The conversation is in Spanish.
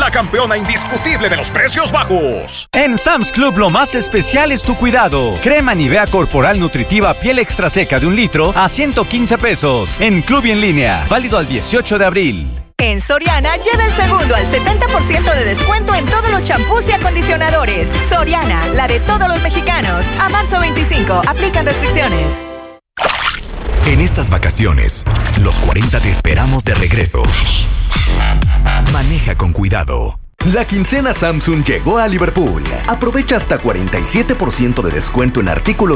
la campeona indiscutible de los precios bajos. En Sam's Club lo más especial es tu cuidado. Crema Nivea corporal nutritiva piel extra seca de 1 litro a 115 pesos. En Club y en línea. Válido al 18 de abril. En Soriana, lleva el segundo al 70% de descuento en todos los champús y acondicionadores. Soriana, la de todos los mexicanos. A marzo 25, aplican restricciones. En estas vacaciones, los 40 te esperamos de regreso. Maneja con cuidado. La quincena Samsung llegó a Liverpool. Aprovecha hasta 47% de descuento en artículos